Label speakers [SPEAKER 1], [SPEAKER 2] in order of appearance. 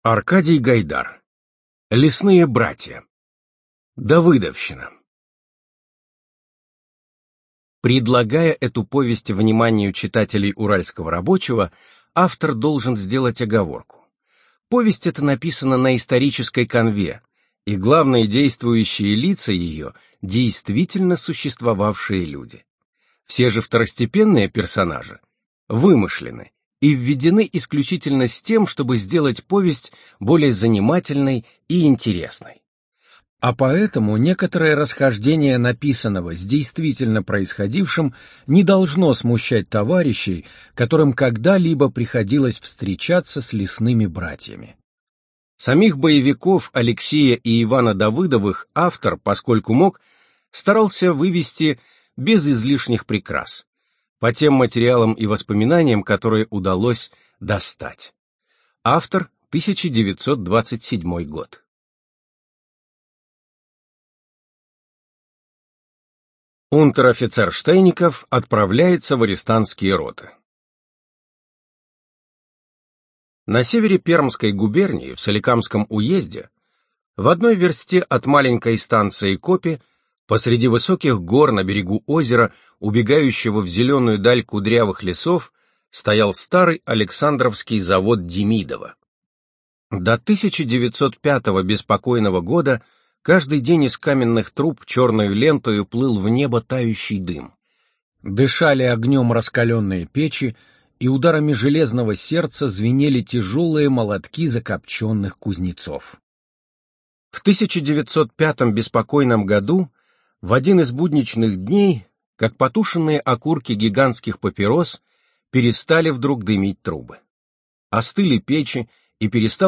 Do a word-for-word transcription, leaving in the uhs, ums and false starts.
[SPEAKER 1] Аркадий Гайдар. Лесные братья. Давыдовщина. Предлагая эту повесть вниманию читателей «Уральского рабочего», автор должен сделать оговорку. Повесть эта написана на исторической канве, и главные действующие лица ее – действительно существовавшие люди. Все же второстепенные персонажи вымышлены и введены исключительно с тем, чтобы сделать повесть более занимательной и интересной. А поэтому некоторое расхождение написанного с действительно происходившим не должно смущать товарищей, которым когда-либо приходилось встречаться с лесными братьями. Самих боевиков Алексея и Ивана Давыдовых автор, поскольку мог, старался вывести без излишних прикрас, по тем материалам и воспоминаниям, которые удалось достать. Автор — тысяча девятьсот двадцать седьмой год. Унтер-офицер Штейников отправляется в арестантские роты. На севере Пермской губернии, в Соликамском уезде, в одной версте от маленькой станции Копи, посреди высоких гор на берегу озера, убегающего в зеленую даль кудрявых лесов, стоял старый Александровский завод Демидова. До тысяча девятьсот пятого беспокойного года каждый день из каменных труб черную лентою плыл в небо тающий дым. Дышали огнем раскаленные печи, и ударами железного сердца звенели тяжелые молотки закопченных кузнецов. В тысяча девятьсот пятом беспокойном году, в один из будничных дней, как потушенные окурки гигантских папирос, перестали вдруг дымить трубы. Остыли печи, и перестал